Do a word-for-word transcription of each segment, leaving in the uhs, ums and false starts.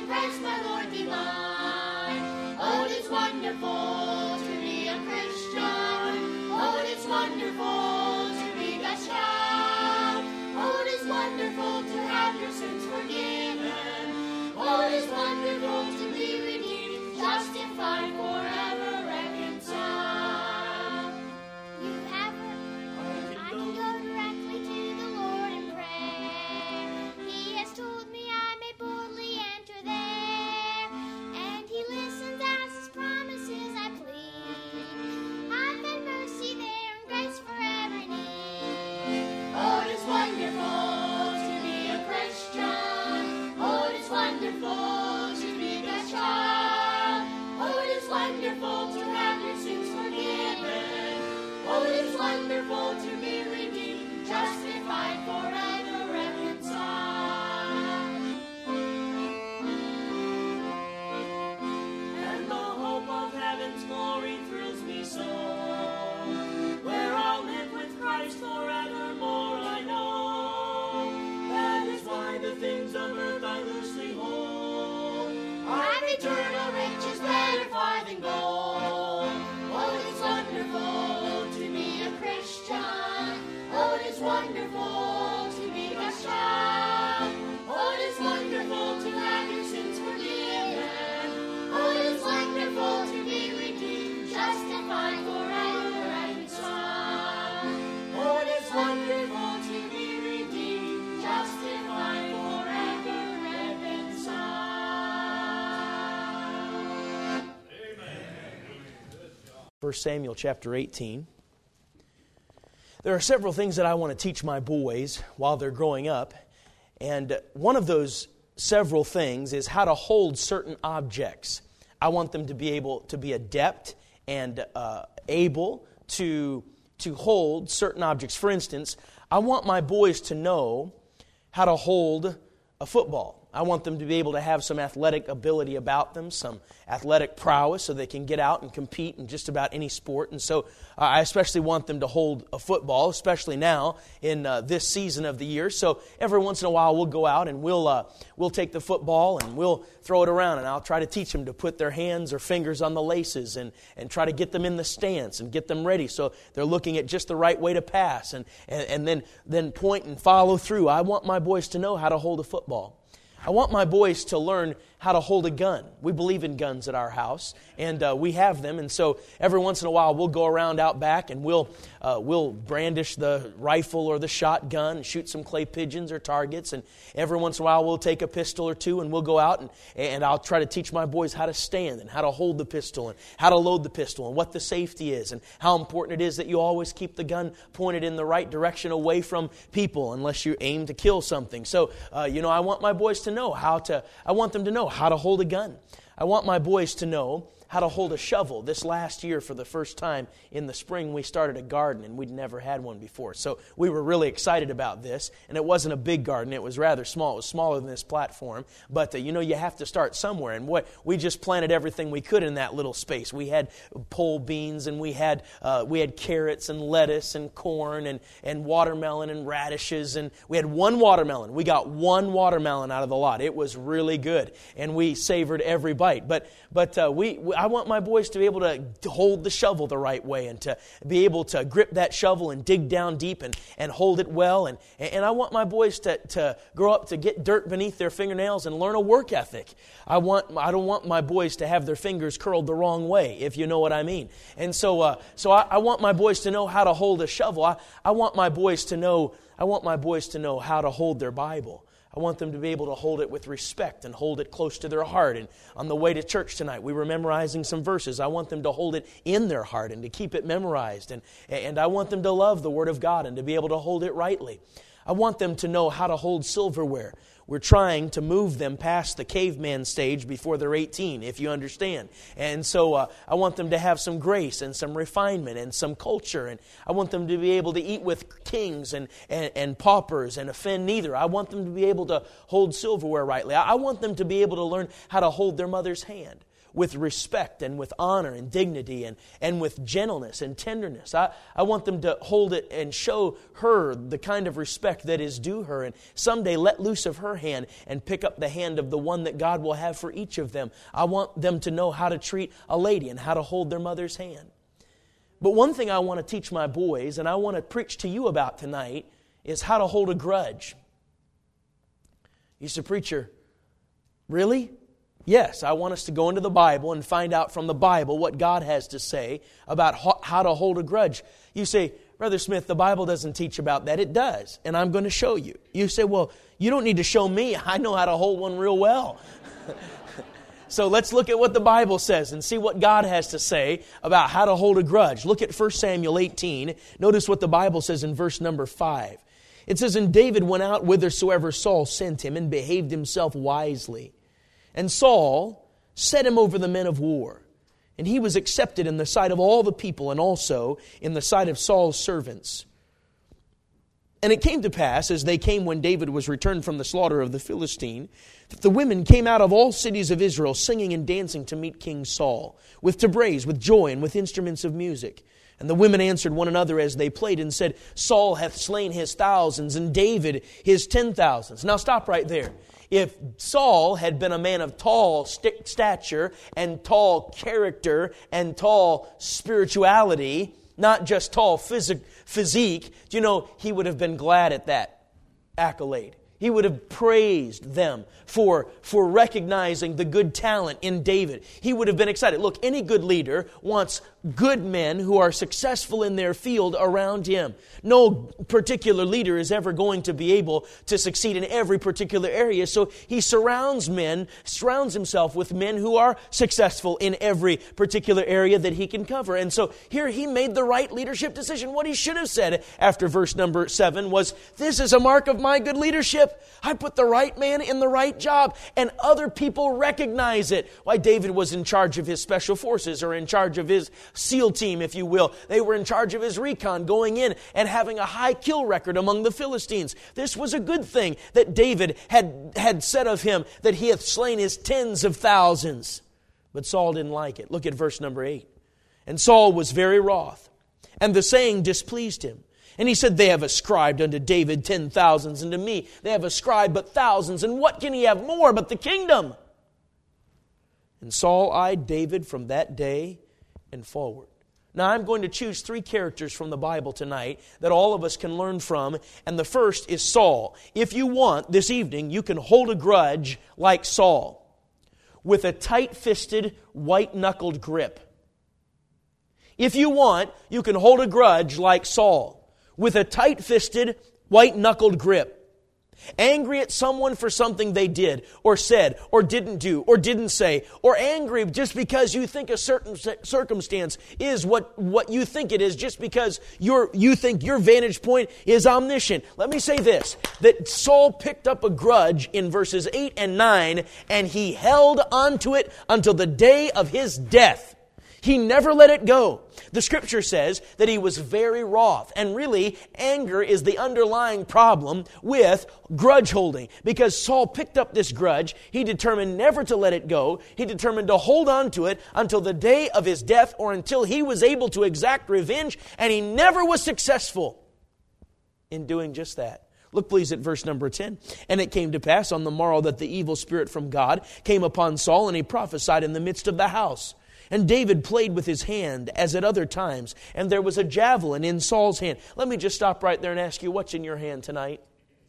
Christ my Lord divine. Oh, it is wonderful to be a Christian. Oh, it is wonderful to be God's child. Oh, it is wonderful to have your sins forgiven. Oh, it is wonderful to be redeemed, justified, forever reconciled. You have I can go directly to the Lord in prayer. He has told me I may boldly enter there, and He listens as His promises I plead. I find mercy there and grace forever need. Oh, it is wonderful to be a Christian. Oh, it is wonderful to be God's child. Oh, it is wonderful to have your sins forgiven. Oh, it is wonderful to be redeemed, justified, forever reconciled. And the hope of heaven's glory thrills me so, where I'll live with Christ forevermore, I know. That is why the things of earth I loosely hold. I've eternal riches better far than gold. Oh, it is wonderful to be a Christian. Oh, it is wonderful to be God's child. Oh, it is wonderful to have your sins forgiven. Oh, it is wonderful to be redeemed, justified, forever reconciled. Oh, it is wonderful to be redeemed, justified, forever reconciled. First Samuel chapter eighteen. There are several things that I want to teach my boys while they're growing up. And one of those several things is how to hold certain objects. I want them to be able to be adept and uh, able to, to hold certain objects. For instance, I want my boys to know how to hold a football. I want them to be able to have some athletic ability about them, some athletic prowess, so they can get out and compete in just about any sport. And so uh, I especially want them to hold a football, especially now in uh, this season of the year. So every once in a while we'll go out and we'll uh, we'll take the football and we'll throw it around, and I'll try to teach them to put their hands or fingers on the laces and, and try to get them in the stance and get them ready so they're looking at just the right way to pass and, and, and then, then point and follow through. I want my boys to know how to hold a football. I want my boys to learn how to hold a gun. We believe in guns at our house, and uh, we have them. And so every once in a while, we'll go around out back, and we'll uh, we'll brandish the rifle or the shotgun, and shoot some clay pigeons or targets. And every once in a while, we'll take a pistol or two, and we'll go out, and, and I'll try to teach my boys how to stand and how to hold the pistol and how to load the pistol and what the safety is and how important it is that you always keep the gun pointed in the right direction away from people unless you aim to kill something. So, uh, you know, I want my boys to know how to, I want them to know how to hold a gun. I want my boys to know how to hold a shovel. This last year, for the first time in the spring, we started a garden, and we'd never had one before. So we were really excited about this, and it wasn't a big garden. It was rather small. It was smaller than this platform. But, uh, you know, you have to start somewhere, and what we just planted everything we could in that little space. We had pole beans, and we had uh, we had carrots and lettuce and corn and, and watermelon and radishes, and we had one watermelon. We got one watermelon out of the lot. It was really good, and we savored every bite. But, but uh, we... we I want my boys to be able to hold the shovel the right way and to be able to grip that shovel and dig down deep and, and hold it well. And, and I want my boys to, to grow up to get dirt beneath their fingernails and learn a work ethic. I want I don't want my boys to have their fingers curled the wrong way, if you know what I mean. And so uh, so I, I want my boys to know how to hold a shovel. I, I want my boys to know I want my boys to know how to hold their Bible. I want them to be able to hold it with respect and hold it close to their heart. And on the way to church tonight, we were memorizing some verses. I want them to hold it in their heart and to keep it memorized. And, and I want them to love the Word of God and to be able to hold it rightly. I want them to know how to hold silverware. We're trying to move them past the caveman stage before they're eighteen, if you understand. And so uh, I want them to have some grace and some refinement and some culture. And I want them to be able to eat with kings and, and, and paupers and offend neither. I want them to be able to hold silverware rightly. I want them to be able to learn how to hold their mother's hand. with respect and with honor and dignity and, and with gentleness and tenderness. I, I want them to hold it and show her the kind of respect that is due her, and someday let loose of her hand and pick up the hand of the one that God will have for each of them. I want them to know how to treat a lady and how to hold their mother's hand. But one thing I want to teach my boys, and I want to preach to you about tonight, is how to hold a grudge. You say, preacher, really? Yes, I want us to go into the Bible and find out from the Bible what God has to say about how to hold a grudge. You say, Brother Smith, the Bible doesn't teach about that. It does, and I'm going to show you. You say, well, you don't need to show me. I know how to hold one real well. So let's look at what the Bible says and see what God has to say about how to hold a grudge. Look at First Samuel eighteen. Notice what the Bible says in verse number five. It says, and David went out whithersoever Saul sent him and behaved himself wisely. And Saul set him over the men of war. And he was accepted in the sight of all the people and also in the sight of Saul's servants. And it came to pass, as they came when David was returned from the slaughter of the Philistine, that the women came out of all cities of Israel singing and dancing to meet King Saul, with tabrets, with joy, and with instruments of music. And the women answered one another as they played and said, Saul hath slain his thousands, and David his ten thousands. Now stop right there. If Saul had been a man of tall st- stature and tall character and tall spirituality, not just tall phys- physique, you know, he would have been glad at that accolade. He would have praised them for, for recognizing the good talent in David. He would have been excited. Look, any good leader wants good men who are successful in their field around him. No particular leader is ever going to be able to succeed in every particular area. So he surrounds men, surrounds himself with men who are successful in every particular area that he can cover. And so here he made the right leadership decision. What he should have said after verse number seven was, this is a mark of my good leadership. I put the right man in the right job, and other people recognize it. Why, David was in charge of his special forces, or in charge of his SEAL team, if you will. They were in charge of his recon, going in and having a high kill record among the Philistines. This was a good thing that David had, had said of him, that he hath slain his tens of thousands. But Saul didn't like it. Look at verse number eight. And Saul was very wroth, and the saying displeased him. And he said, they have ascribed unto David ten thousands, and to me they have ascribed but thousands. And what can he have more but the kingdom? And Saul eyed David from that day and forward. Now I'm going to choose three characters from the Bible tonight that all of us can learn from. And the first is Saul. If you want, this evening, you can hold a grudge like Saul, with a tight-fisted, white-knuckled grip. If you want, you can hold a grudge like Saul, with a tight-fisted, white-knuckled grip. Angry at someone for something they did, or said, or didn't do, or didn't say, or angry just because you think a certain circumstance is what, what you think it is, just because you're, you think your vantage point is omniscient. Let me say this, that Saul picked up a grudge in verses eight and nine, and he held onto it until the day of his death. He never let it go. The Scripture says that he was very wroth. And really, anger is the underlying problem with grudge holding. Because Saul picked up this grudge, he determined never to let it go. He determined to hold on to it until the day of his death, or until he was able to exact revenge. And he never was successful in doing just that. Look please at verse number ten. And it came to pass on the morrow that the evil spirit from God came upon Saul, and he prophesied in the midst of the house. And David played with his hand as at other times, and there was a javelin in Saul's hand. Let me just stop right there and ask you, what's in your hand tonight?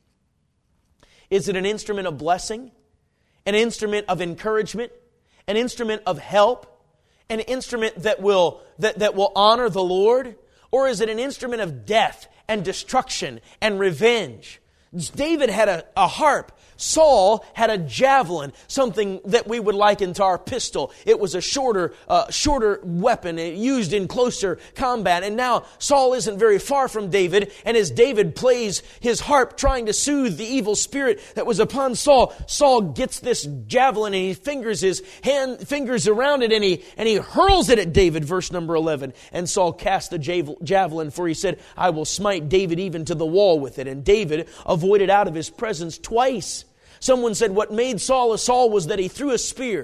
Is it an instrument of blessing? An instrument of encouragement? An instrument of help? An instrument that will, that, that will honor the Lord? Or is it an instrument of death and destruction and revenge? David had a, a harp. Saul had a javelin, something that we would liken to our pistol. It was a shorter, uh, shorter weapon used in closer combat. And now Saul isn't very far from David. And as David plays his harp trying to soothe the evil spirit that was upon Saul, Saul gets this javelin and he fingers his hand, fingers around it, and he, and he hurls it at David, verse number eleven. And Saul cast the javelin, for he said, I will smite David even to the wall with it. And David avoided out of his presence twice. Someone said what made Saul a Saul was that he threw a spear.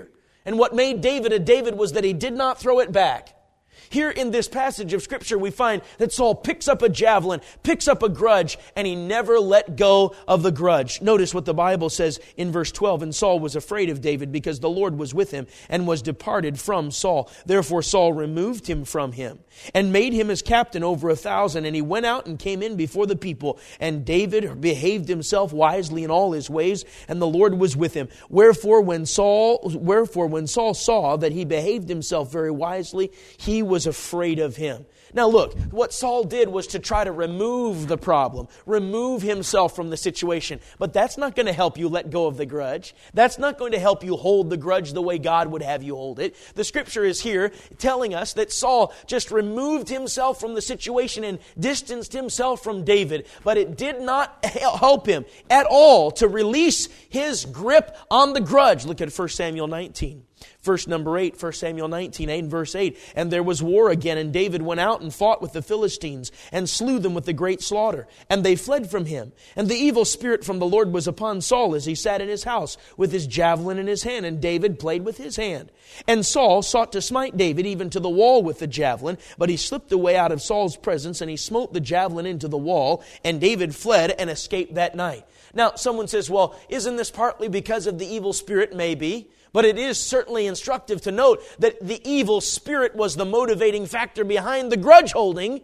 And what made David a David was that he did not throw it back. Here in this passage of Scripture, we find that Saul picks up a javelin, picks up a grudge, and he never let go of the grudge. Notice what the Bible says in verse twelve. And Saul was afraid of David because the Lord was with him and was departed from Saul. Therefore Saul removed him from him and made him his captain over a thousand. And he went out and came in before the people. And David behaved himself wisely in all his ways, and the Lord was with him. Wherefore when Saul, wherefore when Saul saw that he behaved himself very wisely, he was was afraid of him. Now look, what Saul did was to try to remove the problem, remove himself from the situation. But that's not going to help you let go of the grudge. That's not going to help you hold the grudge the way God would have you hold it. The Scripture is here telling us that Saul just removed himself from the situation and distanced himself from David. But it did not help him at all to release his grip on the grudge. Look at First Samuel nineteen. Verse number eight, First Samuel nineteen, eight and verse eight. And there was war again, and David went out and fought with the Philistines, and slew them with a great slaughter. And they fled from him. And the evil spirit from the Lord was upon Saul as he sat in his house, with his javelin in his hand, and David played with his hand. And Saul sought to smite David even to the wall with the javelin, but he slipped away out of Saul's presence, and he smote the javelin into the wall, and David fled and escaped that night. Now, someone says, well, isn't this partly because of the evil spirit? Maybe. But it is certainly instructive to note that the evil spirit was the motivating factor behind the grudge holding.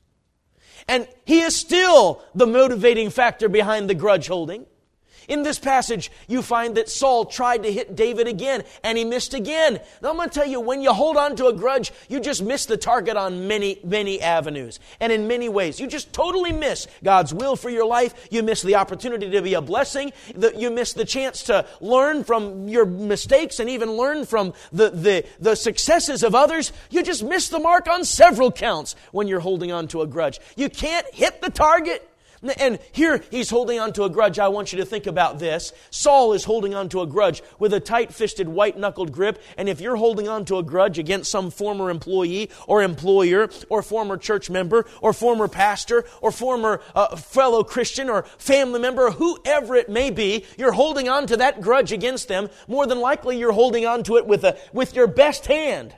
And he is still the motivating factor behind the grudge holding. In this passage, you find that Saul tried to hit David again, and he missed again. Now, I'm going to tell you, when you hold on to a grudge, you just miss the target on many, many avenues and in many ways. You just totally miss God's will for your life. You miss the opportunity to be a blessing. You miss the chance to learn from your mistakes and even learn from the, the, the successes of others. You just miss the mark on several counts when you're holding on to a grudge. You can't hit the target. And here he's holding on to a grudge. I want you to think about this. Saul is holding on to a grudge with a tight-fisted, white-knuckled grip. And if you're holding on to a grudge against some former employee or employer or former church member or former pastor or former uh, fellow Christian or family member, whoever it may be, you're holding on to that grudge against them. More than likely, you're holding on to it with a with your best hand.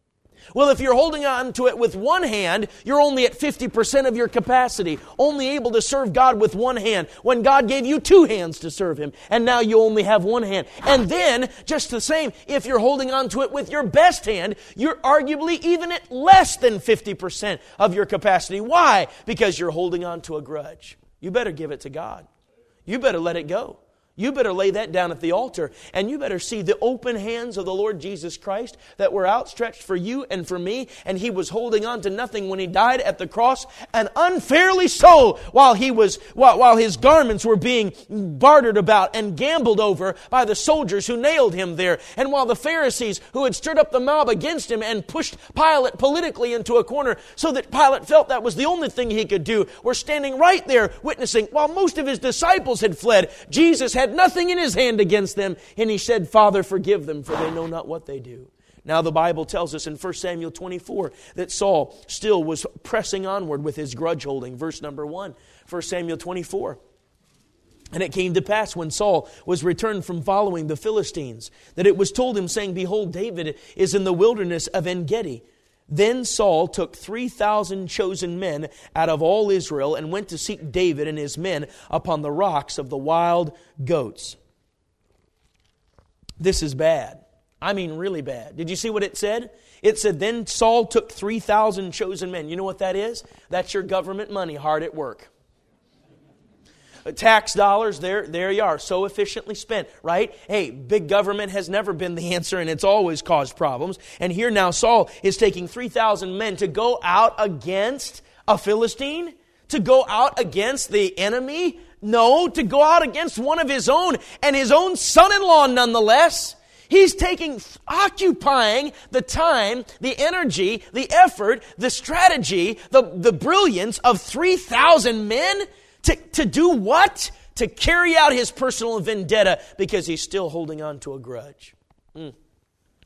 Well, if you're holding on to it with one hand, you're only at fifty percent of your capacity, only able to serve God with one hand, when God gave you two hands to serve Him, and now you only have one hand. And then, just the same, if you're holding on to it with your best hand, you're arguably even at less than fifty percent of your capacity. Why? Because you're holding on to a grudge. You better give it to God. You better let it go. You better lay that down at the altar, and you better see the open hands of the Lord Jesus Christ that were outstretched for you and for me, and He was holding on to nothing when He died at the cross, and unfairly so, while he was while, while His garments were being bartered about and gambled over by the soldiers who nailed Him there, and while the Pharisees who had stirred up the mob against Him and pushed Pilate politically into a corner so that Pilate felt that was the only thing he could do, were standing right there witnessing while most of His disciples had fled. Jesus had nothing in His hand against them, and He said, Father, forgive them, for they know not what they do. Now the Bible tells us in First Samuel twenty-four that Saul still was pressing onward with his grudge holding. Verse number one, First Samuel twenty-four. And it came to pass when Saul was returned from following the Philistines, that it was told him, saying, Behold, David is in the wilderness of En-Gedi. Then Saul took three thousand chosen men out of all Israel and went to seek David and his men upon the rocks of the wild goats. This is bad. I mean really bad. Did you see what it said? It said, then Saul took three thousand chosen men. You know what that is? That's your government money hard at work. Tax dollars, there, there you are, so efficiently spent, right? Hey, big government has never been the answer, and it's always caused problems. And here now Saul is taking three thousand men to go out against a Philistine, to go out against the enemy. No, to go out against one of his own, and his own son-in-law nonetheless. He's taking, occupying the time, the energy, the effort, the strategy, the, the brilliance of three thousand men. To, to do what? To carry out his personal vendetta because he's still holding on to a grudge. Mm.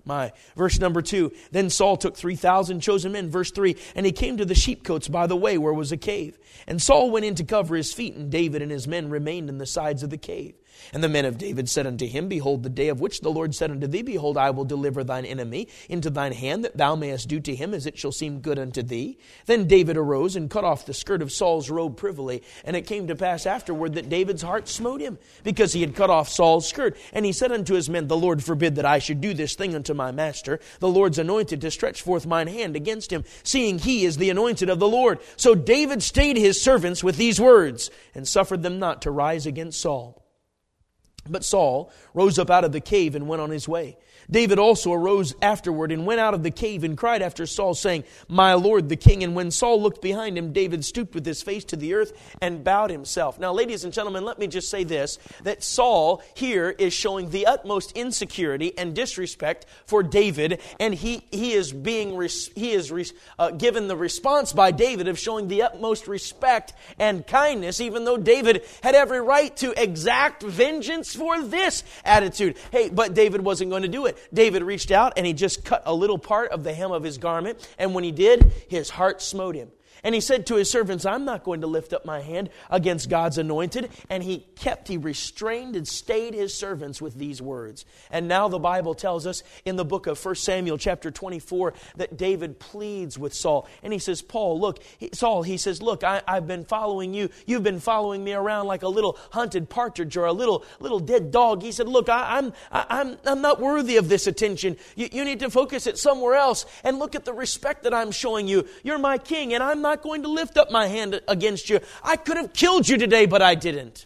My. Verse number two, then Saul took three thousand chosen men. Verse three, and he came to the sheepcotes by the way where was a cave. And Saul went in to cover his feet, and David and his men remained in the sides of the cave. And the men of David said unto him, Behold, the day of which the Lord said unto thee, Behold, I will deliver thine enemy into thine hand, that thou mayest do to him as it shall seem good unto thee. Then David arose and cut off the skirt of Saul's robe privily. And it came to pass afterward that David's heart smote him, because he had cut off Saul's skirt. And he said unto his men, The Lord forbid that I should do this thing unto my master, the Lord's anointed, to stretch forth mine hand against him, seeing he is the anointed of the Lord. So David stayed his servants with these words, and suffered them not to rise against Saul. But Saul rose up out of the cave and went on his way. David also arose afterward and went out of the cave and cried after Saul, saying, My Lord the king. And when Saul looked behind him, David stooped with his face to the earth and bowed himself. Now, ladies and gentlemen, let me just say this, that Saul here is showing the utmost insecurity and disrespect for David, and he, he is being he is uh, given the response by David of showing the utmost respect and kindness, even though David had every right to exact vengeance for this attitude. Hey, but David wasn't going to do it. David reached out and he just cut a little part of the hem of his garment. And when he did, his heart smote him. And he said to his servants, I'm not going to lift up my hand against God's anointed. And he kept, he restrained and stayed his servants with these words. And now the Bible tells us in the book of First Samuel chapter twenty-four that David pleads with Saul. And he says, Paul, look, he, Saul, he says, look, I, I've been following you. You've been following me around like a little hunted partridge or a little little dead dog. He said, look, I, I'm, I, I'm, I'm not worthy of this attention. You, you need to focus it somewhere else. And look at the respect that I'm showing you. You're my king, and I'm not going to lift up my hand against you. I could have killed you today, but I didn't.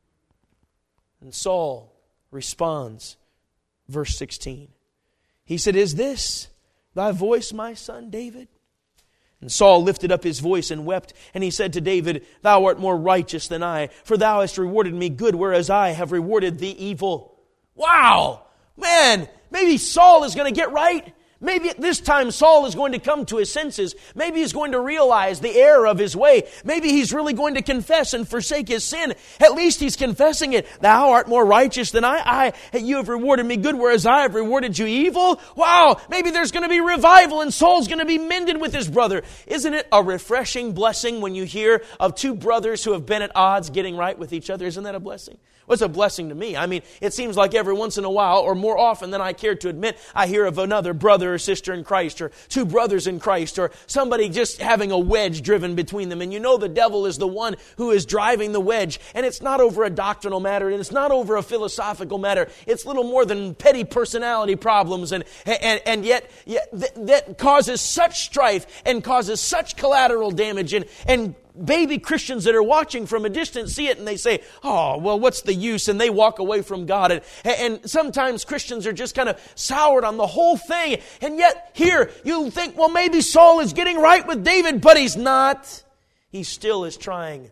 And Saul responds, verse sixteen. He said, Is this thy voice, my son David? And Saul lifted up his voice and wept, and he said to David, Thou art more righteous than I, for thou hast rewarded me good, whereas I have rewarded thee evil. Wow! Man, maybe Saul is going to get right. Maybe at this time Saul is going to come to his senses. Maybe he's going to realize the error of his way. Maybe he's really going to confess and forsake his sin. At least he's confessing it. Thou art more righteous than I. I, you have rewarded me good, whereas I have rewarded you evil. Wow, maybe there's going to be revival and Saul's going to be mended with his brother. Isn't it a refreshing blessing when you hear of two brothers who have been at odds getting right with each other? Isn't that a blessing? Well, it's a blessing to me. I mean, it seems like every once in a while, or more often than I care to admit, I hear of another brother or sister in Christ, or two brothers in Christ, or somebody just having a wedge driven between them. And you know the devil is the one who is driving the wedge. And it's not over a doctrinal matter, and it's not over a philosophical matter. It's little more than petty personality problems, and and, and yet, yet th- that causes such strife and causes such collateral damage, and and baby Christians that are watching from a distance see it and they say, oh, well, what's the use? And they walk away from God. And, and sometimes Christians are just kind of soured on the whole thing. And yet here you think, well, maybe Saul is getting right with David, but he's not. He still is trying,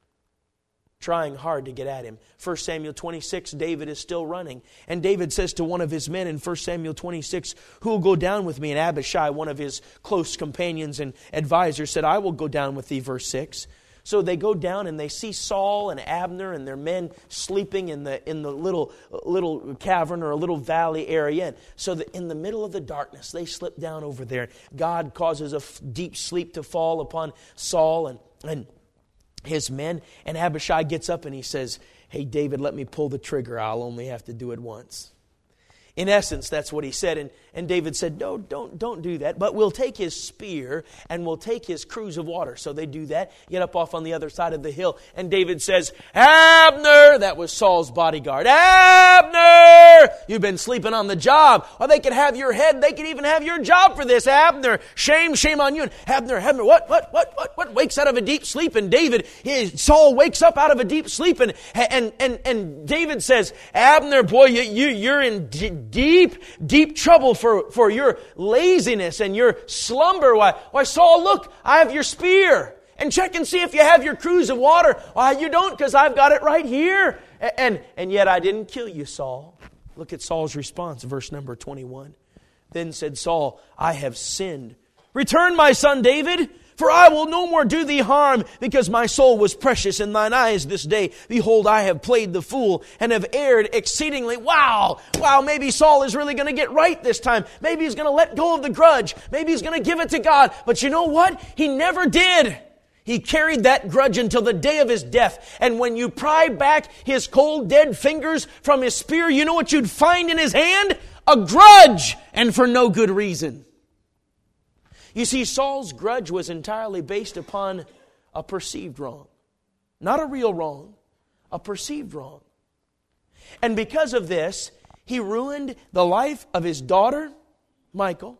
trying hard to get at him. First Samuel twenty-six, David is still running. And David says to one of his men in First Samuel twenty-six, who will go down with me? And Abishai, one of his close companions and advisors, said, I will go down with thee, verse six. So they go down and they see Saul and Abner and their men sleeping in the in the little little cavern or a little valley area. And so that in the middle of the darkness, they slip down over there. God causes a f- deep sleep to fall upon Saul and, and his men. And Abishai gets up and he says, hey, David, let me pull the trigger. I'll only have to do it once. In essence, that's what he said. And, and David said, no, don't, don't do that. But we'll take his spear and we'll take his cruse of water. So they do that, get up off on the other side of the hill. And David says, Abner, that was Saul's bodyguard. Abner, you've been sleeping on the job. Or they could have your head. They could even have your job for this. Abner, shame, shame on you. And Abner, Abner, what, what, what, what, what? Wakes out of a deep sleep. And David, his, Saul wakes up out of a deep sleep. And, and, and, and David says, Abner, boy, you, you, you're in d- deep, deep trouble for, for your laziness and your slumber. Why, why, Saul, look, I have your spear. And check and see if you have your cruse of water. Why, you don't, because I've got it right here. And, and, and yet I didn't kill you, Saul. Look at Saul's response, verse number twenty-one. Then said Saul, I have sinned. Return, my son David, For I will no more do thee harm, because my soul was precious in thine eyes this day. Behold, I have played the fool, and have erred exceedingly. Wow! Wow, maybe Saul is really going to get right this time. Maybe he's going to let go of the grudge. Maybe he's going to give it to God. But you know what? He never did. He carried that grudge until the day of his death. And when you pry back his cold, dead fingers from his spear, you know what you'd find in his hand? A grudge, and for no good reason. You see, Saul's grudge was entirely based upon a perceived wrong. Not a real wrong, a perceived wrong. And because of this, he ruined the life of his daughter, Michal,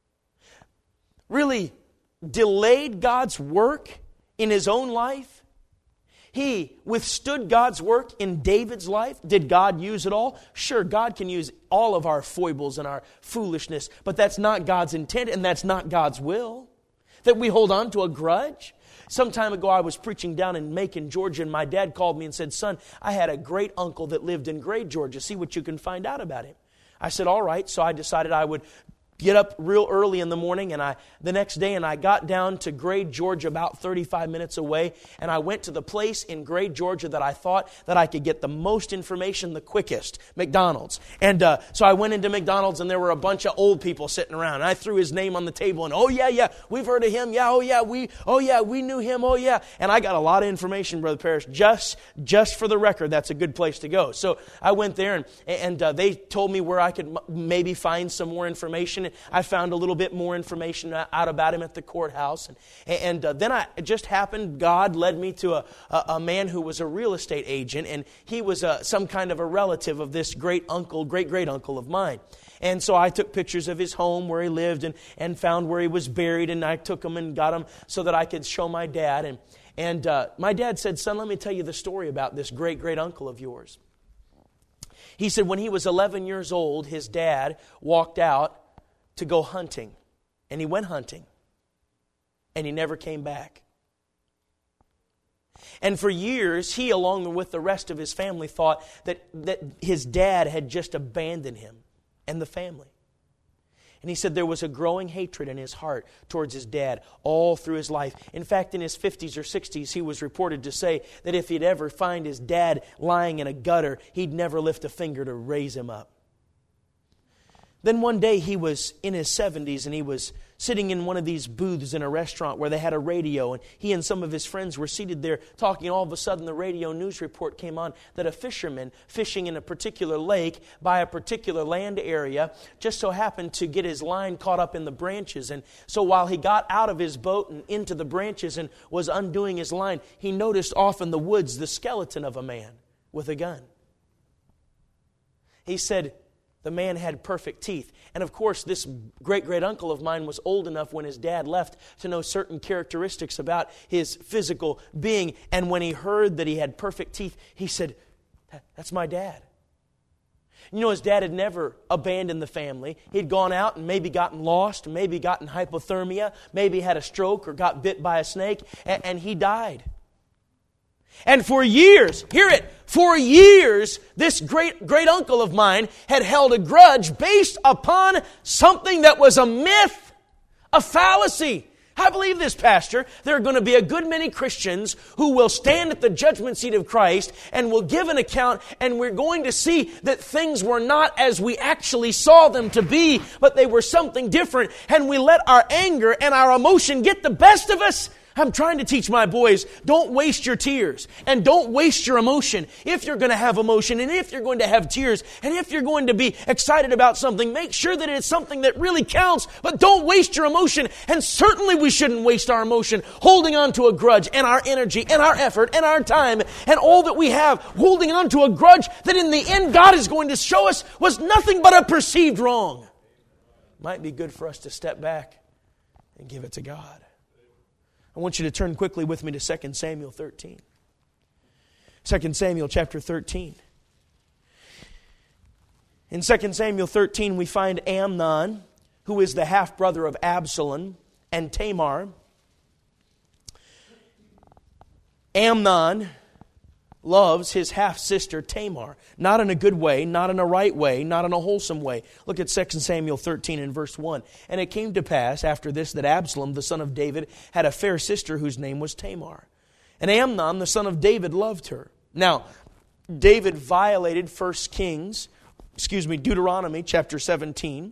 really delayed God's work in his own life. He withstood God's work in David's life. Did God use it all? Sure, God can use all of our foibles and our foolishness, but that's not God's intent and that's not God's will. That we hold on to a grudge. Some time ago I was preaching down in Macon, Georgia, and my dad called me and said, "Son, I had a great uncle that lived in Gray, Georgia. See what you can find out about him." I said, "All right." So I decided I would get up real early in the morning, and I the next day, and I got down to Gray, Georgia, about thirty-five minutes away, and I went to the place in Gray, Georgia that I thought that I could get the most information the quickest, McDonald's. And uh, so I went into McDonald's, and there were a bunch of old people sitting around, and I threw his name on the table, and oh yeah, yeah, we've heard of him, yeah, oh yeah, we, oh yeah, we knew him, oh yeah, and I got a lot of information, Brother Parrish, just just for the record. That's a good place to go. So I went there, and and uh, they told me where I could m- maybe find some more information. I found a little bit more information out about him at the courthouse. And, and uh, then I it just happened, God led me to a, a, a man who was a real estate agent, and he was uh, some kind of a relative of this great uncle, great-great-uncle of mine. And so I took pictures of his home where he lived and, and found where he was buried, and I took them and got them so that I could show my dad. And, and uh, my dad said, "Son, let me tell you the story about this great-great-uncle of yours." He said when he was eleven years old, his dad walked out to go hunting. And he went hunting. And he never came back. And for years, he, along with the rest of his family, thought that, that his dad had just abandoned him and the family. And he said there was a growing hatred in his heart towards his dad all through his life. In fact, in his fifties or sixties, he was reported to say that if he'd ever find his dad lying in a gutter, he'd never lift a finger to raise him up. Then one day he was in his seventies, and he was sitting in one of these booths in a restaurant where they had a radio, and he and some of his friends were seated there talking. All of a sudden the radio news report came on that a fisherman fishing in a particular lake by a particular land area just so happened to get his line caught up in the branches. And so while he got out of his boat and into the branches and was undoing his line, he noticed off in the woods the skeleton of a man with a gun. He said, the man had perfect teeth. And of course, this great-great-uncle of mine was old enough when his dad left to know certain characteristics about his physical being. And when he heard that he had perfect teeth, he said, "That's my dad." You know, his dad had never abandoned the family. He'd gone out and maybe gotten lost, maybe gotten hypothermia, maybe had a stroke or got bit by a snake, and, and he died. And for years, hear it, for years, this great great uncle of mine had held a grudge based upon something that was a myth, a fallacy. I believe this, Pastor. There are going to be a good many Christians who will stand at the judgment seat of Christ and will give an account, and we're going to see that things were not as we actually saw them to be, but they were something different, and we let our anger and our emotion get the best of us. I'm trying to teach my boys, don't waste your tears and don't waste your emotion. If you're going to have emotion and if you're going to have tears and if you're going to be excited about something, make sure that it's something that really counts, but don't waste your emotion. And certainly we shouldn't waste our emotion holding on to a grudge and our energy and our effort and our time and all that we have holding on to a grudge that in the end God is going to show us was nothing but a perceived wrong. Might be good for us to step back and give it to God. I want you to turn quickly with me to Second Samuel thirteen. Second Samuel chapter thirteen. In Second Samuel thirteen, we find Amnon, who is the half-brother of Absalom, and Tamar. Amnon loves his half-sister Tamar. Not in a good way, not in a right way, not in a wholesome way. Look at Second Samuel thirteen and verse one. And it came to pass after this that Absalom, the son of David, had a fair sister whose name was Tamar. And Amnon, the son of David, loved her. Now, David violated First Kings, excuse me, Deuteronomy chapter seventeen,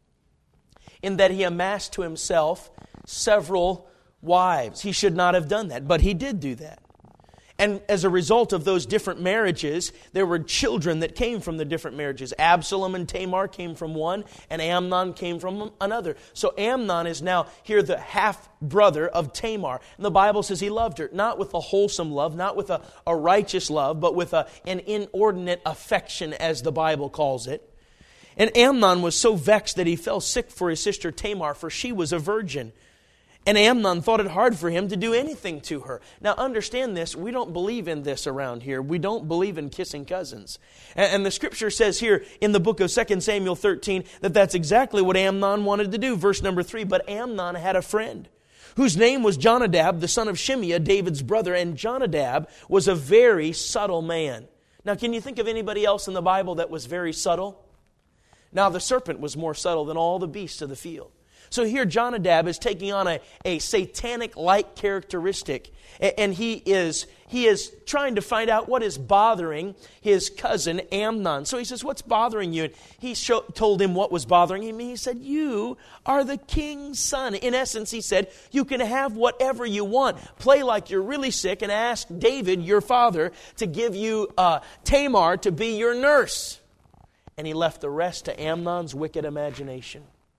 in that he amassed to himself several wives. He should not have done that, but he did do that. And as a result of those different marriages, there were children that came from the different marriages. Absalom and Tamar came from one, and Amnon came from another. So Amnon is now here the half-brother of Tamar. And the Bible says he loved her, not with a wholesome love, not with a, a righteous love, but with a, an inordinate affection, as the Bible calls it. And Amnon was so vexed that he fell sick for his sister Tamar, for she was a virgin. And Amnon thought it hard for him to do anything to her. Now understand this, we don't believe in this around here. We don't believe in kissing cousins. And the Scripture says here in the book of Second Samuel thirteen that that's exactly what Amnon wanted to do. Verse number three, but Amnon had a friend whose name was Jonadab, the son of Shimeah, David's brother. And Jonadab was a very subtle man. Now can you think of anybody else in the Bible that was very subtle? Now the serpent was more subtle than all the beasts of the field. So here Jonadab is taking on a, a satanic-like characteristic, and he is he is trying to find out what is bothering his cousin Amnon. So he says, what's bothering you? And he show, told him what was bothering him. He said, you are the king's son. In essence, he said, you can have whatever you want. Play like you're really sick and ask David, your father, to give you uh, Tamar to be your nurse. And he left the rest to Amnon's wicked imagination.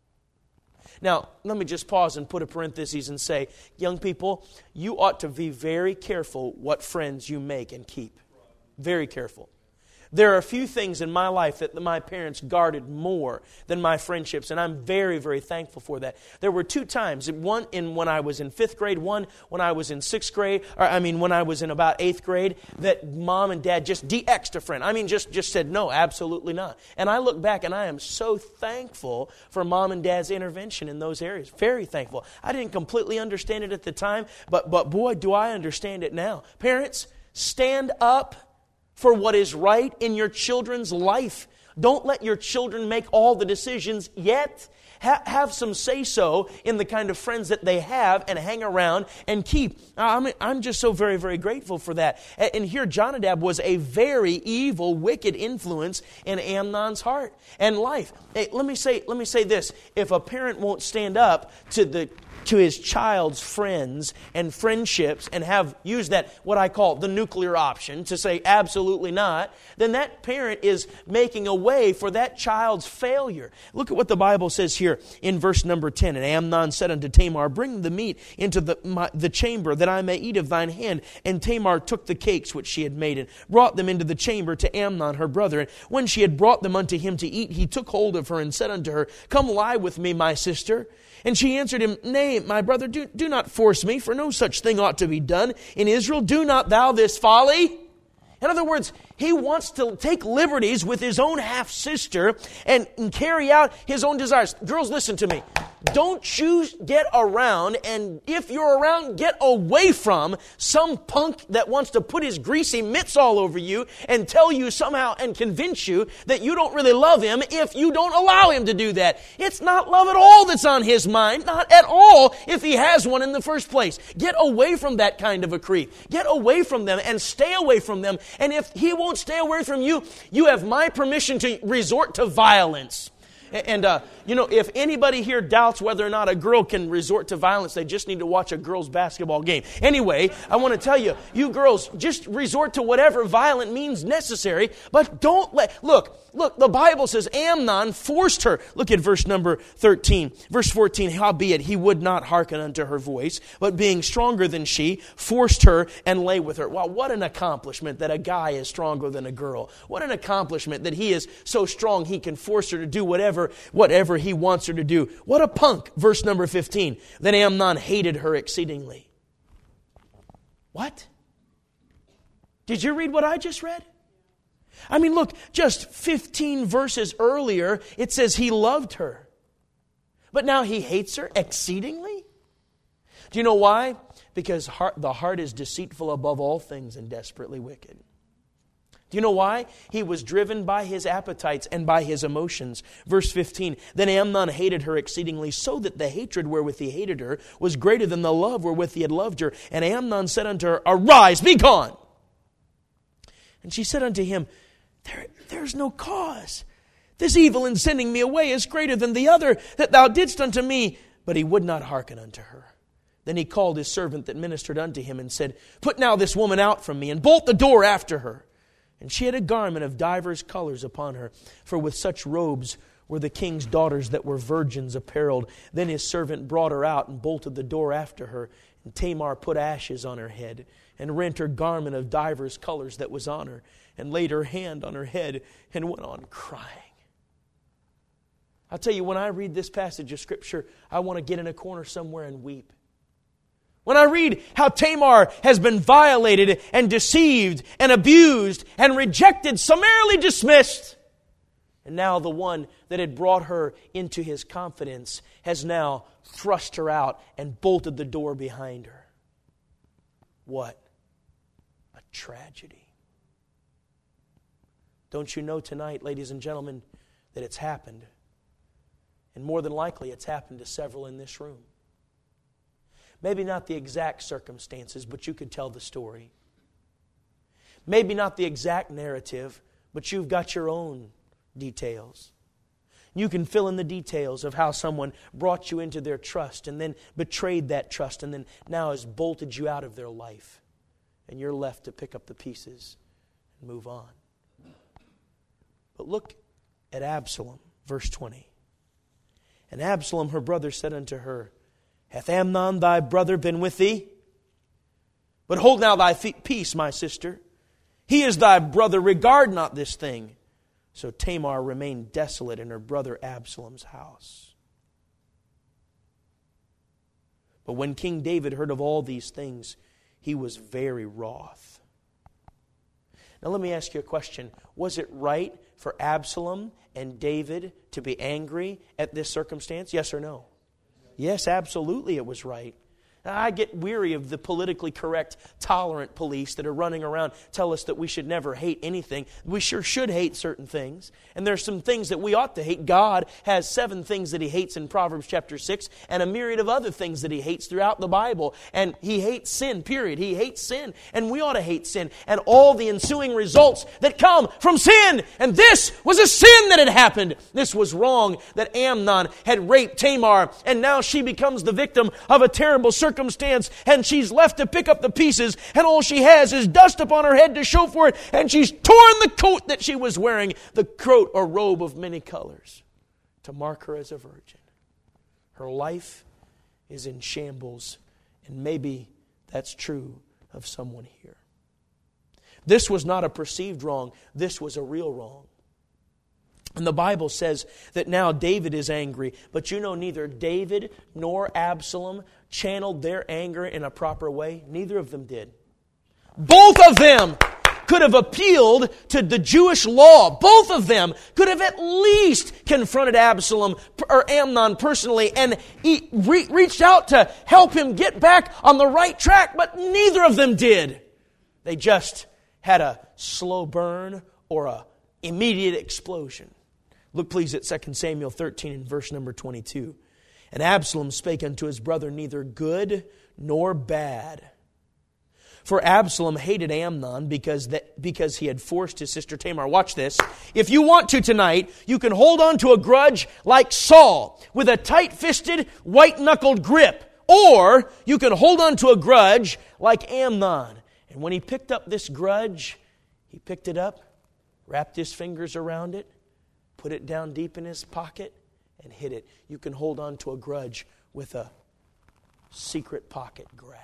Now, let me just pause and put a parenthesis and say, young people, you ought to be very careful what friends you make and keep. Very careful. There are a few things in my life that my parents guarded more than my friendships, and I'm very, very thankful for that. There were two times, one in when I was in fifth grade, one when I was in sixth grade, or I mean when I was in about eighth grade, that mom and dad just de-exed a friend. I mean just, just said, no, absolutely not. And I look back and I am so thankful for mom and dad's intervention in those areas. Very thankful. I didn't completely understand it at the time, but, but boy, do I understand it now. Parents, stand up for what is right in your children's life. Don't let your children make all the decisions yet. Ha- have some say-so in the kind of friends that they have and hang around and keep. I'm, I'm just so very, very grateful for that. And here Jonadab was a very evil, wicked influence in Amnon's heart and life. Hey, let me say, let me say this. If a parent won't stand up to the to his child's friends and friendships and have used that, what I call the nuclear option, to say absolutely not, then that parent is making a way for that child's failure. Look at what the Bible says here in verse number ten. And Amnon said unto Tamar, bring the meat into the, my, the chamber that I may eat of thine hand. And Tamar took the cakes which she had made and brought them into the chamber to Amnon her brother. And when she had brought them unto him to eat, he took hold of her and said unto her, come lie with me, my sister. And she answered him, nay, my brother, do, do not force me, for no such thing ought to be done in Israel. Do not thou this folly. In other words, he wants to take liberties with his own half-sister and, and carry out his own desires. Girls, listen to me. Don't you get around, and if you're around, get away from some punk that wants to put his greasy mitts all over you and tell you somehow and convince you that you don't really love him if you don't allow him to do that. It's not love at all that's on his mind, not at all if he has one in the first place. Get away from that kind of a creep. Get away from them and stay away from them. And if he won't stay away from you, you have my permission to resort to violence. And, uh, you know, if anybody here doubts whether or not a girl can resort to violence, they just need to watch a girls' basketball game. Anyway, I want to tell you, you girls, just resort to whatever violent means necessary, but don't let, look, look, the Bible says Amnon forced her. Look at verse number thirteen. Verse fourteen, howbeit he would not hearken unto her voice, but being stronger than she, forced her and lay with her. Wow, what an accomplishment that a guy is stronger than a girl. What an accomplishment that he is so strong he can force her to do whatever, whatever he wants her to do. What a punk. Verse number fifteen. Then Amnon hated her exceedingly. What? Did you read what I just read? I mean, look, just fifteen verses earlier, it says he loved her. But now he hates her exceedingly? Do you know why? Because heart, the heart is deceitful above all things and desperately wicked. Do you know why? He was driven by his appetites and by his emotions. Verse fifteen, then Amnon hated her exceedingly, so that the hatred wherewith he hated her was greater than the love wherewith he had loved her. And Amnon said unto her, arise, be gone. And she said unto him, there, there's no cause. This evil in sending me away is greater than the other that thou didst unto me. But he would not hearken unto her. Then he called his servant that ministered unto him and said, put now this woman out from me, and bolt the door after her. And she had a garment of divers colors upon her, for with such robes were the king's daughters that were virgins apparelled. Then his servant brought her out and bolted the door after her. And Tamar put ashes on her head, and rent her garment of divers colors that was on her, and laid her hand on her head, and went on crying. I'll tell you, when I read this passage of Scripture, I want to get in a corner somewhere and weep. When I read how Tamar has been violated and deceived and abused and rejected, summarily dismissed, and now the one that had brought her into his confidence has now thrust her out and bolted the door behind her. What a tragedy. Don't you know tonight, ladies and gentlemen, that it's happened? And more than likely, it's happened to several in this room. Maybe not the exact circumstances, but you could tell the story. Maybe not the exact narrative, but you've got your own details. You can fill in the details of how someone brought you into their trust and then betrayed that trust and then now has bolted you out of their life. And you're left to pick up the pieces and move on. But look at Absalom, verse twenty. And Absalom, her brother, said unto her, hath Amnon thy brother been with thee? But hold now thy peace, my sister. He is thy brother, regard not this thing. So Tamar remained desolate in her brother Absalom's house. But when King David heard of all these things, he was very wroth. Now let me ask you a question. Was it right for Absalom and David to be angry at this circumstance? Yes or no? Yes, absolutely it was right. I get weary of the politically correct, tolerant police that are running around, tell us that we should never hate anything. We sure should hate certain things. And there's some things that we ought to hate. God has seven things that He hates in Proverbs chapter six and a myriad of other things that He hates throughout the Bible. And He hates sin, period. He hates sin. And we ought to hate sin and all the ensuing results that come from sin. And this was a sin that had happened. This was wrong that Amnon had raped Tamar. And now she becomes the victim of a terrible circumstance. Circumstance, and she's left to pick up the pieces, and all she has is dust upon her head to show for it, and she's torn the coat that she was wearing, the coat or robe of many colors, to mark her as a virgin. Her life is in shambles, and maybe that's true of someone here. This was not a perceived wrong, this was a real wrong. And the Bible says that now David is angry, but you know neither David nor Absalom channeled their anger in a proper way. Neither of them did. Both of them could have appealed to the Jewish law. Both of them could have at least confronted Absalom or Amnon personally and he re- reached out to help him get back on the right track, but neither of them did. They just had a slow burn or a immediate explosion. Look please at Second Samuel thirteen and verse number twenty-two. And Absalom spake unto his brother neither good nor bad. For Absalom hated Amnon because that, because he had forced his sister Tamar. Watch this. If you want to tonight, you can hold on to a grudge like Saul with a tight-fisted, white-knuckled grip. Or you can hold on to a grudge like Amnon. And when he picked up this grudge, he picked it up, wrapped his fingers around it, put it down deep in his pocket, and hid it. You can hold on to a grudge with a secret pocket grasp.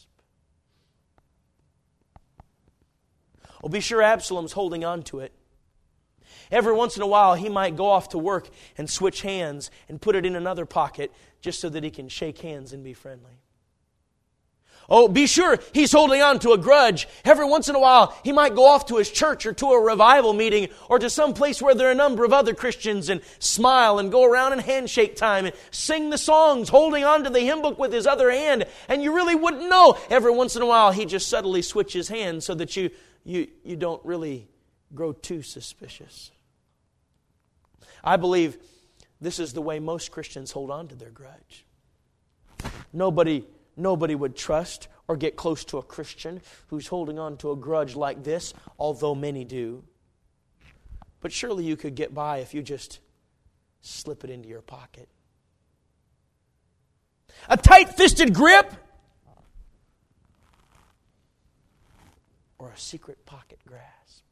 Well, be sure Absalom's holding on to it. Every once in a while, he might go off to work and switch hands and put it in another pocket just so that he can shake hands and be friendly. Oh, be sure he's holding on to a grudge. Every once in a while, he might go off to his church or to a revival meeting or to some place where there are a number of other Christians and smile and go around in handshake time and sing the songs, holding on to the hymn book with his other hand. And you really wouldn't know. Every once in a while, he just subtly switches hands so that you, you, you don't really grow too suspicious. I believe this is the way most Christians hold on to their grudge. Nobody, nobody would trust or get close to a Christian who's holding on to a grudge like this, although many do. But surely you could get by if you just slip it into your pocket. A tight-fisted grip or a secret pocket grasp.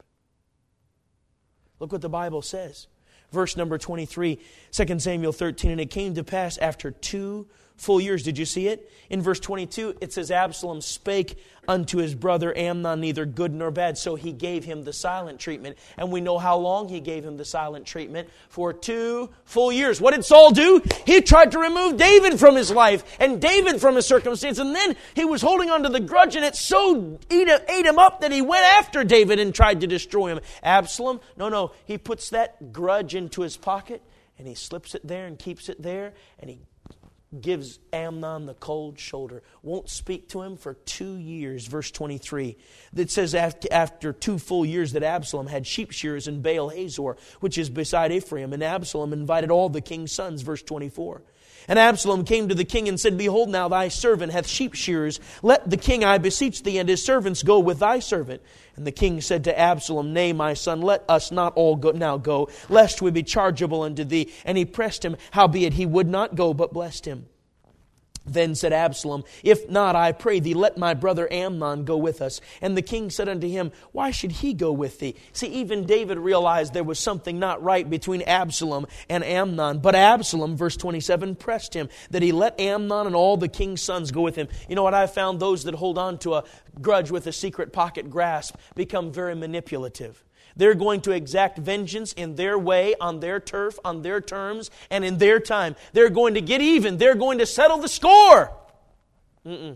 Look what the Bible says. Verse number twenty-three, Second Samuel thirteen, and it came to pass after two full years. Did you see it? In verse twenty-two, it says, Absalom spake unto his brother Amnon neither good nor bad. So he gave him the silent treatment. And we know how long he gave him the silent treatment. For two full years. What did Saul do? He tried to remove David from his life and David from his circumstance. And then he was holding on to the grudge, and it so ate him up that he went after David and tried to destroy him. Absalom, no, no, he puts that grudge into his pocket and he slips it there and keeps it there, and he gives Amnon the cold shoulder. Won't speak to him for two years. Verse twenty-three. That says after, after two full years that Absalom had sheep shearers in Baal Hazor, which is beside Ephraim. And Absalom invited all the king's sons. Verse twenty-four. And Absalom came to the king and said, Behold, now thy servant hath sheep shearers. Let the king, I beseech thee, and his servants go with thy servant. And the king said to Absalom, Nay, my son, let us not all go now go, lest we be chargeable unto thee. And he pressed him, howbeit he would not go, but blessed him. Then said Absalom, If not, I pray thee, let my brother Amnon go with us. And the king said unto him, Why should he go with thee? See, even David realized there was something not right between Absalom and Amnon. But Absalom, verse twenty-seven, pressed him that he let Amnon and all the king's sons go with him. You know what I found? Those that hold on to a grudge with a secret pocket grasp become very manipulative. They're going to exact vengeance in their way, on their turf, on their terms, and in their time. They're going to get even. They're going to settle the score. Mm-mm.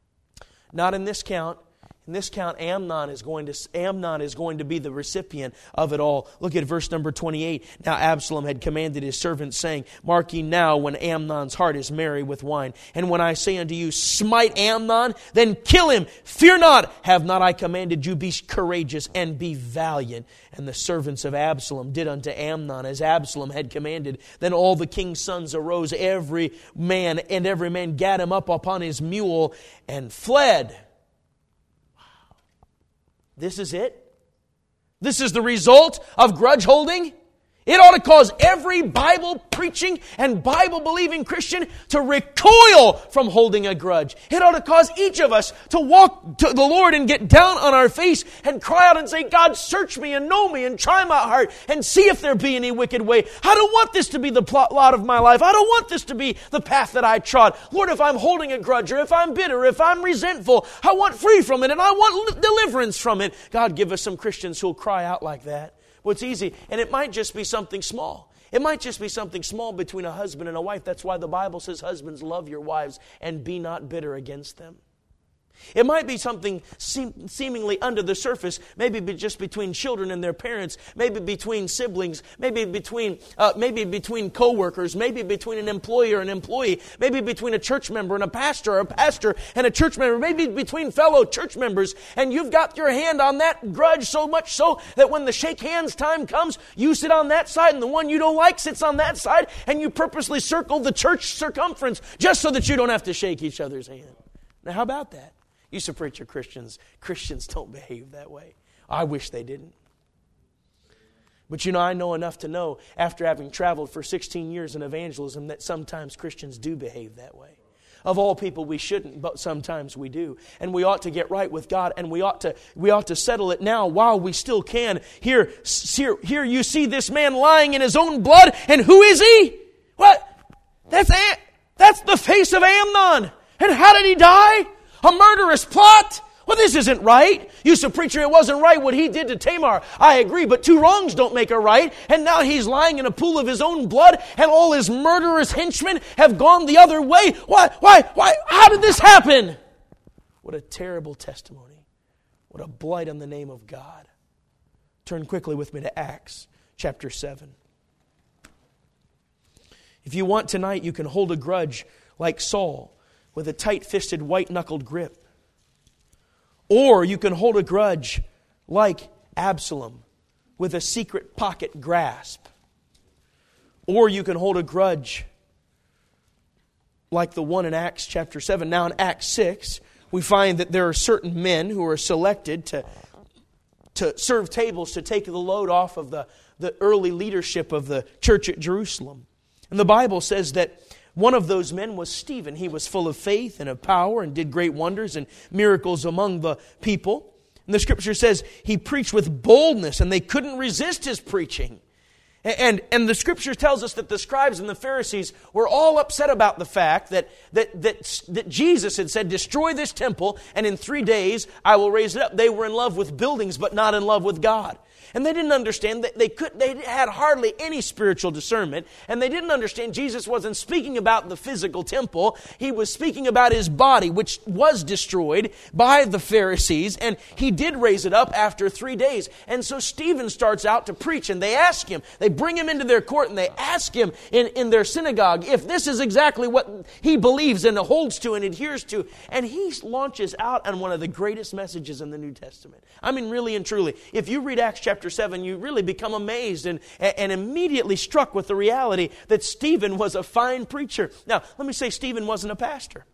Not in this count. In this count, Amnon is going to Amnon is going to be the recipient of it all. Look at verse number twenty-eight. Now Absalom had commanded his servants, saying, Mark ye now when Amnon's heart is merry with wine. And when I say unto you, Smite Amnon, then kill him. Fear not. Have not I commanded you, be courageous and be valiant? And the servants of Absalom did unto Amnon as Absalom had commanded. Then all the king's sons arose, every man, and every man gat him up upon his mule and fled. This is it? This is the result of grudge holding? It ought to cause every Bible preaching and Bible believing Christian to recoil from holding a grudge. It ought to cause each of us to walk to the Lord and get down on our face and cry out and say, God, search me and know me and try my heart and see if there be any wicked way. I don't want this to be the plot lot of my life. I don't want this to be the path that I trod. Lord, if I'm holding a grudge, or if I'm bitter, if I'm resentful, I want free from it and I want deliverance from it. God, give us some Christians who will cry out like that. Well, it's easy, and it might just be something small. It might just be something small between a husband and a wife. That's why the Bible says, husbands, love your wives and be not bitter against them. It might be something seem, seemingly under the surface, maybe be just between children and their parents, maybe between siblings, maybe between uh, maybe between co-workers, maybe between an employer and an employee, maybe between a church member and a pastor, or a pastor and a church member, maybe between fellow church members, and you've got your hand on that grudge so much so that when the shake hands time comes, you sit on that side and the one you don't like sits on that side, and you purposely circle the church circumference just so that you don't have to shake each other's hand. Now, how about that? You used to preach to Christians. Christians don't behave that way. I wish they didn't. But you know, I know enough to know, after having traveled for sixteen years in evangelism, that sometimes Christians do behave that way. Of all people, we shouldn't, but sometimes we do. And we ought to get right with God, and we ought to we ought to settle it now while we still can. Here, here, here you see this man lying in his own blood, and who is he? What? That's Am- that's the face of Amnon. And how did he die? A murderous plot? Well, this isn't right. You said, preacher, it wasn't right what he did to Tamar. I agree, but two wrongs don't make a right. And now he's lying in a pool of his own blood, and all his murderous henchmen have gone the other way. Why, why, why, how did this happen? What a terrible testimony. What a blight on the name of God. Turn quickly with me to Acts chapter seven. If you want tonight, you can hold a grudge like Saul, with a tight-fisted, white-knuckled grip. Or you can hold a grudge like Absalom, with a secret pocket grasp. Or you can hold a grudge like the one in Acts chapter seven. Now in Acts six, we find that there are certain men who are selected to, to serve tables to take the load off of the, the early leadership of the church at Jerusalem. And the Bible says that one of those men was Stephen. He was full of faith and of power and did great wonders and miracles among the people. And the Scripture says he preached with boldness and they couldn't resist his preaching. And, and the Scripture tells us that the scribes and the Pharisees were all upset about the fact that, that, that, that Jesus had said, destroy this temple and in three days I will raise it up. They were in love with buildings but not in love with God. And they didn't understand that they could, they had hardly any spiritual discernment. And they didn't understand Jesus wasn't speaking about the physical temple. He was speaking about His body, which was destroyed by the Pharisees. And He did raise it up after three days. And so Stephen starts out to preach. And they ask him, they bring him into their court and they ask him in, in their synagogue if this is exactly what he believes and holds to and adheres to. And he launches out on one of the greatest messages in the New Testament. I mean, really and truly, if you read Acts chapter seven, you really become amazed and, and immediately struck with the reality that Stephen was a fine preacher. Now, let me say Stephen wasn't a pastor.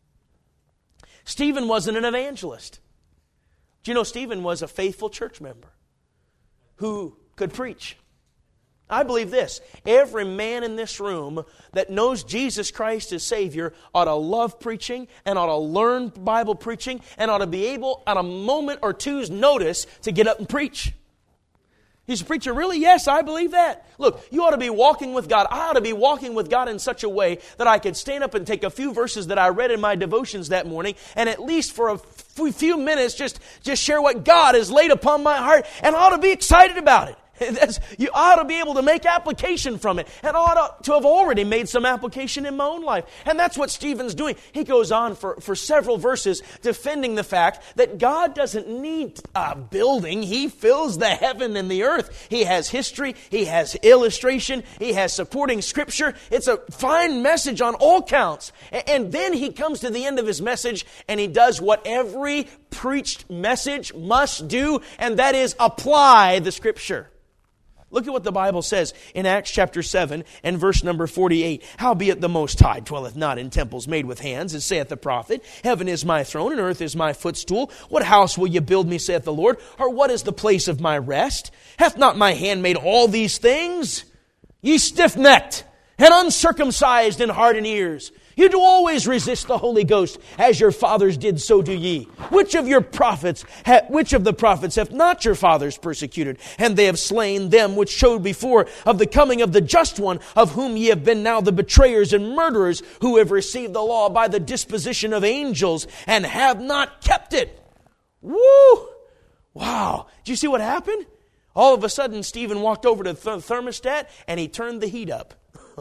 Stephen wasn't an evangelist. Do you know Stephen was a faithful church member who could preach? I believe this. Every man in this room that knows Jesus Christ as Savior ought to love preaching and ought to learn Bible preaching and ought to be able, at a moment or two's notice, to get up and preach. He's a preacher. Really? Yes, I believe that. Look, you ought to be walking with God. I ought to be walking with God in such a way that I could stand up and take a few verses that I read in my devotions that morning and at least for a few minutes just, just share what God has laid upon my heart, and I ought to be excited about it. That's, you ought to be able to make application from it. And I ought to have already made some application in my own life. And that's what Stephen's doing. He goes on for, for several verses defending the fact that God doesn't need a building. He fills the heaven and the earth. He has history. He has illustration. He has supporting scripture. It's a fine message on all counts. And then he comes to the end of his message and he does what every preached message must do, and that is apply the scripture. Look at what the Bible says in Acts chapter seven and verse number forty-eight. Howbeit the Most High dwelleth not in temples made with hands, as saith the prophet. Heaven is my throne and earth is my footstool. What house will ye build me, saith the Lord? Or what is the place of my rest? Hath not my hand made all these things? Ye stiff-necked and uncircumcised in heart and ears, you do always resist the Holy Ghost, as your fathers did, so do ye. Which of your prophets, ha, which of the prophets have not your fathers persecuted? And they have slain them which showed before of the coming of the just one, of whom ye have been now the betrayers and murderers, who have received the law by the disposition of angels, and have not kept it. Woo! Wow. Did you see what happened? All of a sudden, Stephen walked over to the thermostat, and he turned the heat up.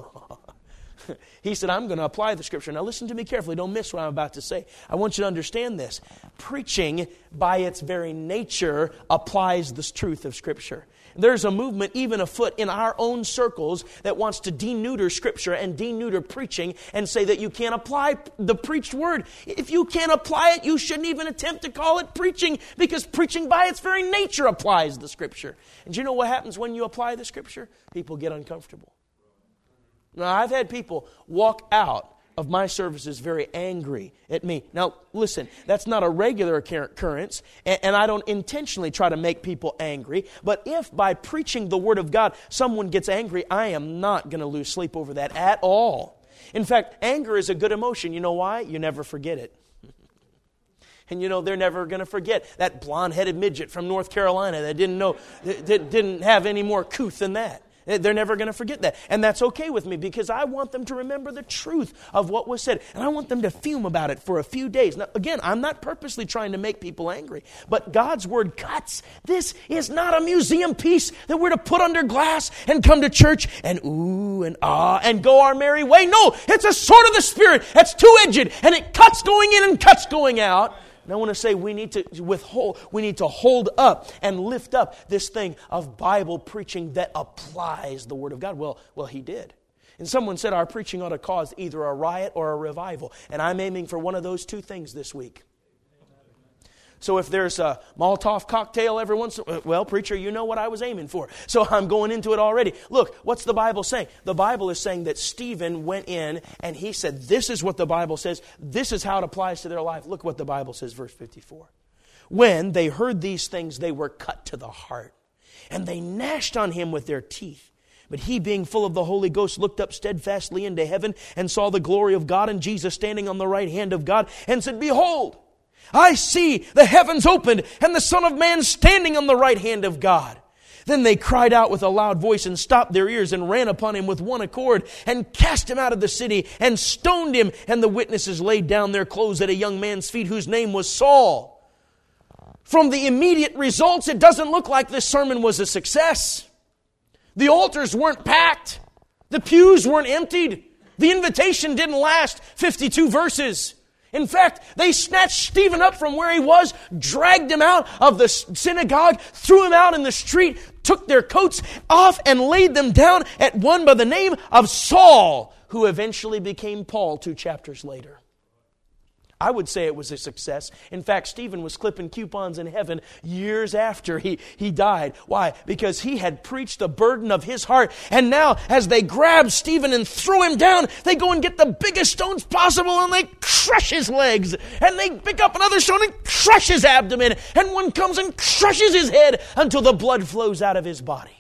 He said, I'm going to apply the scripture. Now listen to me carefully. Don't miss what I'm about to say. I want you to understand this. Preaching, by its very nature, applies the truth of scripture. There's a movement even afoot in our own circles that wants to deneuter scripture and deneuter preaching and say that you can't apply the preached word. If you can't apply it, you shouldn't even attempt to call it preaching, because preaching by its very nature applies the scripture. And do you know what happens when you apply the scripture? People get uncomfortable. Now, I've had people walk out of my services very angry at me. Now, listen, that's not a regular occurrence, and I don't intentionally try to make people angry. But if by preaching the Word of God someone gets angry, I am not going to lose sleep over that at all. In fact, anger is a good emotion. You know why? You never forget it. And you know, they're never going to forget that blonde-headed midget from North Carolina that didn't know, that didn't have any more couth than that. They're never going to forget that. And that's okay with me, because I want them to remember the truth of what was said. And I want them to fume about it for a few days. Now, again, I'm not purposely trying to make people angry, but God's Word cuts. This is not a museum piece that we're to put under glass and come to church and ooh and ah and go our merry way. No, it's a sword of the Spirit. That's two-edged, and it cuts going in and cuts going out. And I want to say we need to withhold, we need to hold up and lift up this thing of Bible preaching that applies the Word of God. Well, well, he did. And someone said our preaching ought to cause either a riot or a revival. And I'm aiming for one of those two things this week. So if there's a Molotov cocktail every once in a while, well, preacher, you know what I was aiming for. So I'm going into it already. Look, what's the Bible saying? The Bible is saying that Stephen went in and he said, this is what the Bible says. This is how it applies to their life. Look what the Bible says, verse fifty-four. When they heard these things, they were cut to the heart, and they gnashed on him with their teeth. But he, being full of the Holy Ghost, looked up steadfastly into heaven and saw the glory of God and Jesus standing on the right hand of God, and said, Behold, I see the heavens opened and the Son of Man standing on the right hand of God. Then they cried out with a loud voice and stopped their ears and ran upon him with one accord and cast him out of the city and stoned him. And the witnesses laid down their clothes at a young man's feet whose name was Saul. From the immediate results, it doesn't look like this sermon was a success. The altars weren't packed. The pews weren't emptied. The invitation didn't last fifty-two verses. In fact, they snatched Stephen up from where he was, dragged him out of the synagogue, threw him out in the street, took their coats off and laid them down at one by the name of Saul, who eventually became Paul two chapters later. I would say it was a success. In fact, Stephen was clipping coupons in heaven years after he, he died. Why? Because he had preached the burden of his heart. And now, as they grab Stephen and throw him down, they go and get the biggest stones possible and they crush his legs. And they pick up another stone and crush his abdomen. And one comes and crushes his head until the blood flows out of his body.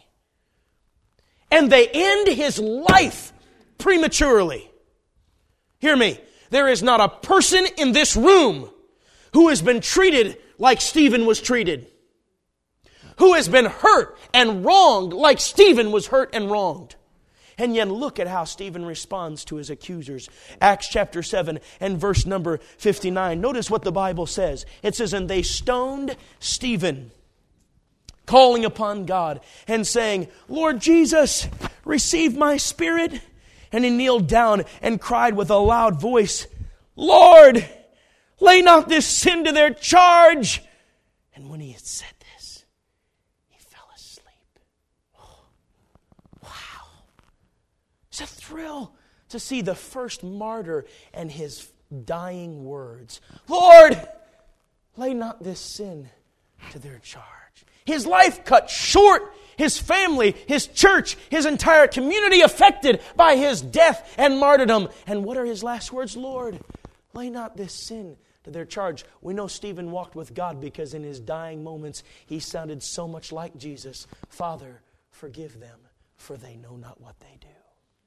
And they end his life prematurely. Hear me. There is not a person in this room who has been treated like Stephen was treated. Who has been hurt and wronged like Stephen was hurt and wronged. And yet look at how Stephen responds to his accusers. Acts chapter seven and verse number fifty-nine. Notice what the Bible says. It says, and they stoned Stephen, calling upon God and saying, Lord Jesus, receive my spirit. And he kneeled down and cried with a loud voice, Lord, lay not this sin to their charge. And when he had said this, he fell asleep. Oh, wow. It's a thrill to see the first martyr and his dying words. Lord, lay not this sin to their charge. His life cut short. His family, his church, his entire community affected by his death and martyrdom. And what are his last words? Lord, lay not this sin to their charge. We know Stephen walked with God because in his dying moments, he sounded so much like Jesus. Father, forgive them, for they know not what they do.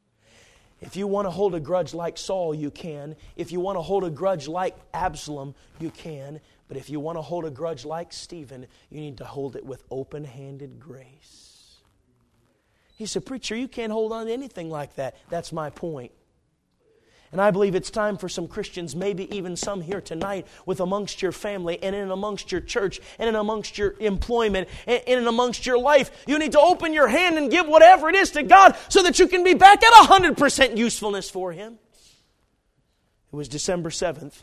If you want to hold a grudge like Saul, you can. If you want to hold a grudge like Absalom, you can. But if you want to hold a grudge like Stephen, you need to hold it with open-handed grace. He said, preacher, you can't hold on to anything like that. That's my point. And I believe it's time for some Christians, maybe even some here tonight, with amongst your family and in amongst your church and in amongst your employment and in amongst your life. You need to open your hand and give whatever it is to God so that you can be back at one hundred percent usefulness for Him. It was December seventh,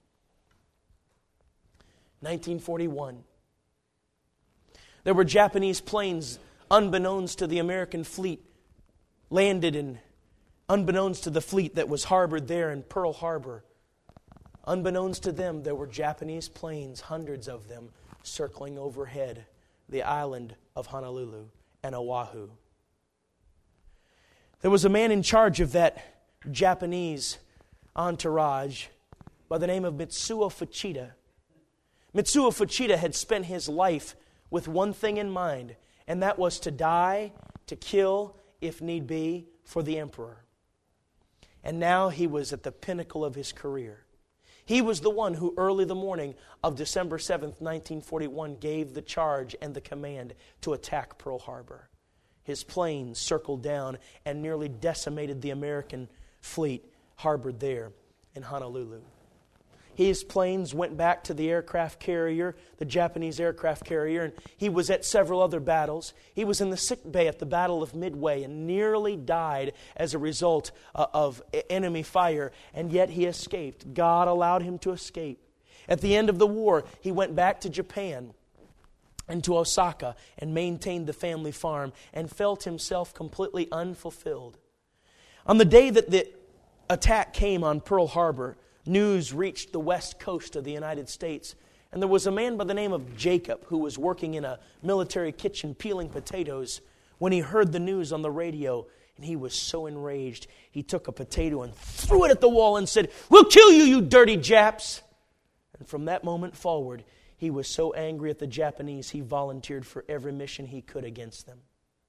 nineteen forty-one. There were Japanese planes, unbeknownst to the American fleet, landed in, unbeknownst to the fleet that was harbored there in Pearl Harbor. Unbeknownst to them, there were Japanese planes, hundreds of them, circling overhead the island of Honolulu and Oahu. There was a man in charge of that Japanese entourage by the name of Mitsuo Fuchida. Mitsuo Fuchida had spent his life with one thing in mind, and that was to die, to kill, if need be, for the emperor. And now he was at the pinnacle of his career. He was the one who early the morning of December seventh, nineteen forty-one, gave the charge and the command to attack Pearl Harbor. His planes circled down and nearly decimated the American fleet harbored there in Honolulu. His planes went back to the aircraft carrier, the Japanese aircraft carrier, and he was at several other battles. He was in the sick bay at the Battle of Midway and nearly died as a result of enemy fire, and yet he escaped. God allowed him to escape. At the end of the war, he went back to Japan and to Osaka and maintained the family farm and felt himself completely unfulfilled. On the day that the attack came on Pearl Harbor, news reached the west coast of the United States, And there was a man by the name of Jacob who was working in a military kitchen peeling potatoes when he heard the news on the radio, and he was so enraged, he took a potato and threw it at the wall and said, "We'll kill you, you dirty Japs!" And from that moment forward, he was so angry at the Japanese, he volunteered for every mission he could against them.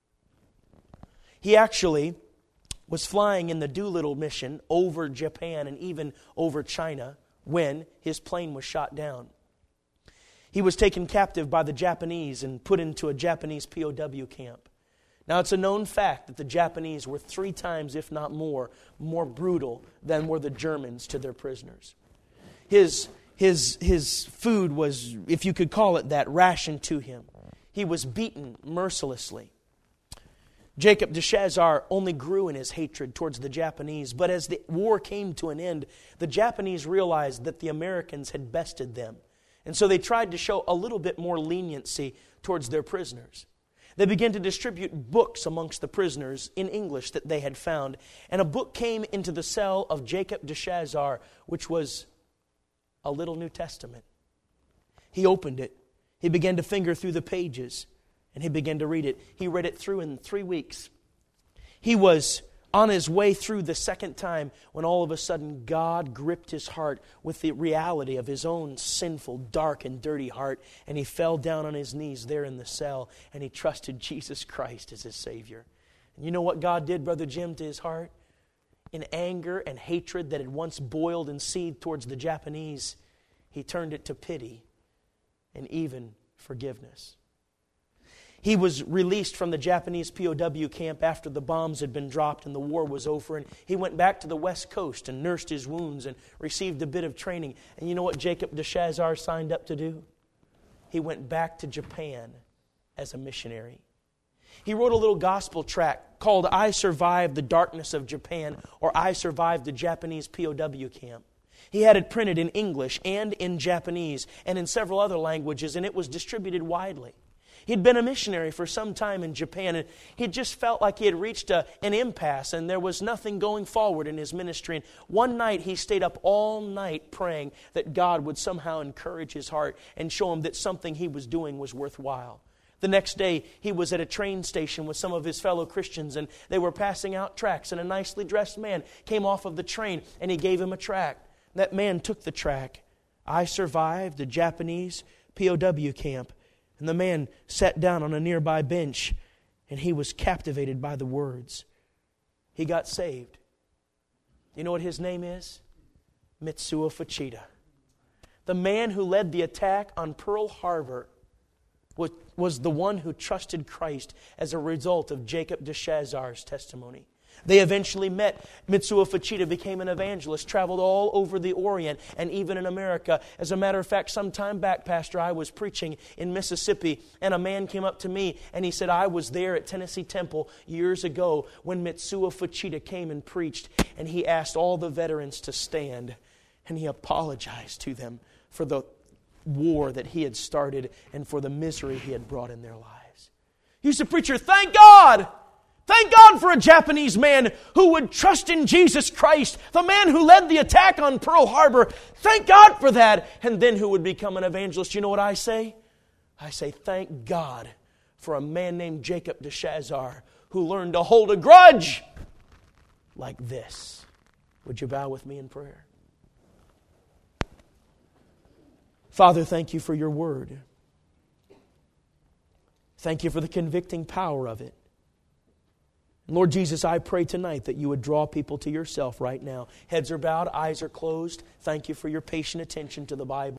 He actually was flying in the Doolittle mission over Japan and even over China when his plane was shot down. He was taken captive by the Japanese and put into a Japanese P O W camp. Now, it's a known fact that the Japanese were three times, if not more, more brutal than were the Germans to their prisoners. His, his, his food was, if you could call it that, rationed to him. He was beaten mercilessly. Jacob de Chazar only grew in his hatred towards the Japanese, but as the war came to an end, the Japanese realized that the Americans had bested them. And so they tried to show a little bit more leniency towards their prisoners. They began to distribute books amongst the prisoners in English that they had found. And a book came into the cell of Jacob de Chazar, which was a little New Testament. He opened it. He began to finger through the pages. And he began to read it. He read it through in three weeks. He was on his way through the second time when all of a sudden God gripped his heart with the reality of his own sinful, dark, and dirty heart. And he fell down on his knees there in the cell and he trusted Jesus Christ as his Savior. And you know what God did, Brother Jim, to his heart? In anger and hatred that had once boiled and seethed towards the Japanese, he turned it to pity and even forgiveness. He was released from the Japanese P O W camp after the bombs had been dropped and the war was over. And he went back to the West Coast and nursed his wounds and received a bit of training. And you know what Jacob de Chazar signed up to do? He went back to Japan as a missionary. He wrote a little gospel tract called I Survived the Darkness of Japan, or I Survived the Japanese P O W Camp. He had it printed in English and in Japanese and in several other languages, and it was distributed widely. He'd been a missionary for some time in Japan, and he just felt like he had reached a, an impasse, and there was nothing going forward in his ministry. And one night, he stayed up all night praying that God would somehow encourage his heart and show him that something he was doing was worthwhile. The next day, he was at a train station with some of his fellow Christians, and they were passing out tracts, and a nicely dressed man came off of the train, and he gave him a tract. That man took the tract. I survived the Japanese P O W camp. And the man sat down on a nearby bench, and he was captivated by the words. He got saved. You know what his name is? Mitsuo Fuchida. The man who led the attack on Pearl Harbor was, was the one who trusted Christ as a result of Jacob de Chazar's testimony. They eventually met. Mitsuo Fuchida became an evangelist, traveled all over the Orient and even in America. As a matter of fact, some time back, Pastor, I was preaching in Mississippi, and a man came up to me and he said, I was there at Tennessee Temple years ago when Mitsuo Fuchida came and preached, and he asked all the veterans to stand, and he apologized to them for the war that he had started and for the misery he had brought in their lives. He used to preacher, thank God! Thank God for a Japanese man who would trust in Jesus Christ, the man who led the attack on Pearl Harbor. Thank God for that. And then who would become an evangelist. You know what I say? I say, thank God for a man named Jacob de Chazar who learned to hold a grudge like this. Would you bow with me in prayer? Father, thank you for your word. Thank you for the convicting power of it. Lord Jesus, I pray tonight that you would draw people to yourself right now. Heads are bowed, eyes are closed. Thank you for your patient attention to the Bible.